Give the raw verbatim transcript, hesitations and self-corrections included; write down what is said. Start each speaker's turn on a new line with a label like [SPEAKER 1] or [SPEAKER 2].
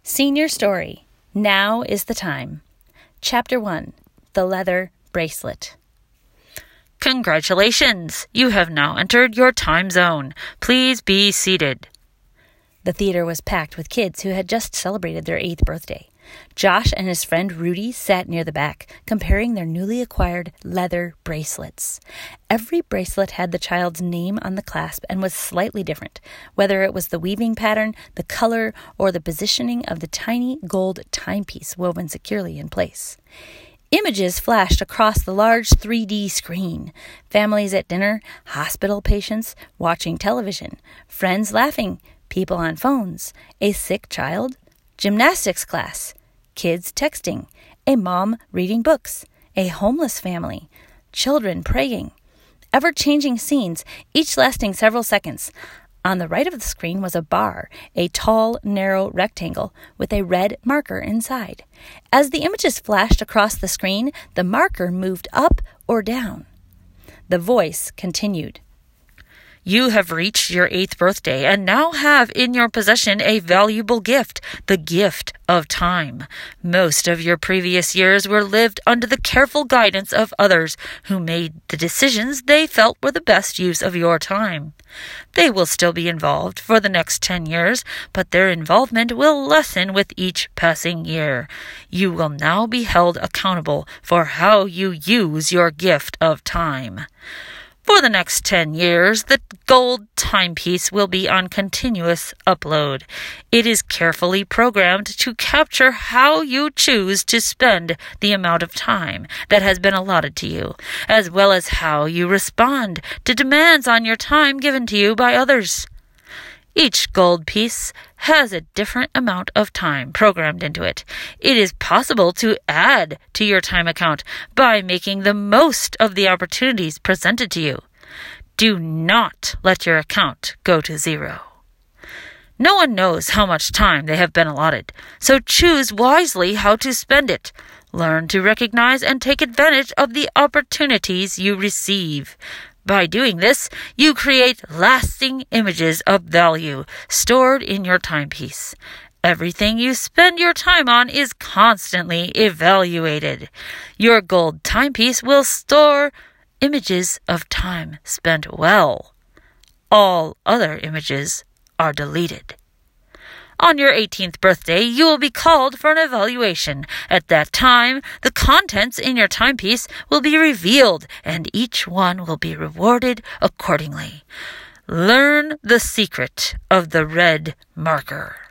[SPEAKER 1] Senior Story. Now is the time. Chapter one. The Leather Bracelet.
[SPEAKER 2] Congratulations! You have now entered your time zone. Please be seated.
[SPEAKER 1] The theater was packed with kids who had just celebrated their eighth birthday. Josh and his friend Rudy sat near the back, comparing their newly acquired leather bracelets. Every bracelet had the child's name on the clasp and was slightly different, whether it was the weaving pattern, the color, or the positioning of the tiny gold timepiece woven securely in place. Images flashed across the large three D screen. Families at dinner, hospital patients watching television, friends laughing, people on phones, a sick child, gymnastics class, kids texting, a mom reading books, a homeless family, children praying, ever-changing scenes, each lasting several seconds. On the right of the screen was a bar, a tall, narrow rectangle with a red marker inside. As the images flashed across the screen, the marker moved up or down. The voice continued.
[SPEAKER 2] You have reached your eighth birthday and now have in your possession a valuable gift, the gift of time. Most of your previous years were lived under the careful guidance of others who made the decisions they felt were the best use of your time. They will still be involved for the next ten years, but their involvement will lessen with each passing year. You will now be held accountable for how you use your gift of time. For the next ten years, the gold timepiece will be on continuous upload. It is carefully programmed to capture how you choose to spend the amount of time that has been allotted to you, as well as how you respond to demands on your time given to you by others. Each gold piece has a different amount of time programmed into it. It is possible to add to your time account by making the most of the opportunities presented to you. Do not let your account go to zero. No one knows how much time they have been allotted, so choose wisely how to spend it. Learn to recognize and take advantage of the opportunities you receive. By doing this, you create lasting images of value stored in your timepiece. Everything you spend your time on is constantly evaluated. Your gold timepiece will store images of time spent well. All other images are deleted. On your eighteenth birthday, you will be called for an evaluation. At that time, the contents in your timepiece will be revealed, and each one will be rewarded accordingly. Learn the secret of the red marker.